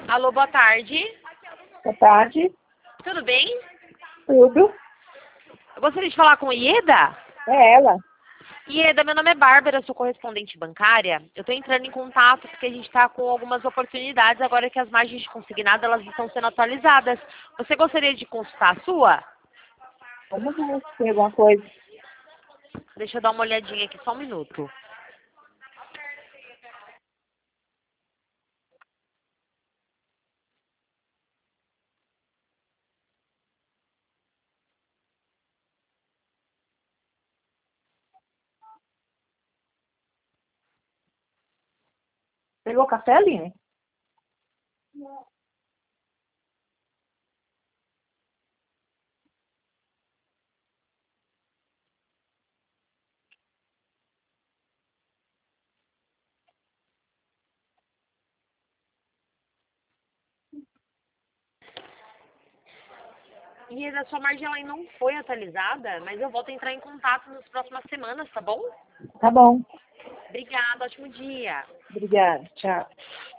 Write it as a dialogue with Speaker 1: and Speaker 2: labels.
Speaker 1: Alô, boa tarde.
Speaker 2: Boa tarde.
Speaker 1: Tudo bem?
Speaker 2: Tudo?
Speaker 1: Eu gostaria de falar com Ieda.
Speaker 2: É ela.
Speaker 1: Ieda, meu nome é Bárbara, eu sou correspondente bancária. Eu estou entrando em contato porque a gente está com algumas oportunidades agora que as margens de consignado elas estão sendo atualizadas. Você gostaria de consultar a sua?
Speaker 2: Vamos ver se tem alguma coisa.
Speaker 1: Deixa eu dar uma olhadinha aqui, só um minuto.
Speaker 2: Pegou café, Aline?
Speaker 1: Ieda, sua margem ela ainda não foi atualizada, mas eu volto a entrar em contato nas próximas semanas, tá bom?
Speaker 2: Tá bom.
Speaker 1: Obrigada, ótimo dia.
Speaker 2: Obrigada. Tchau.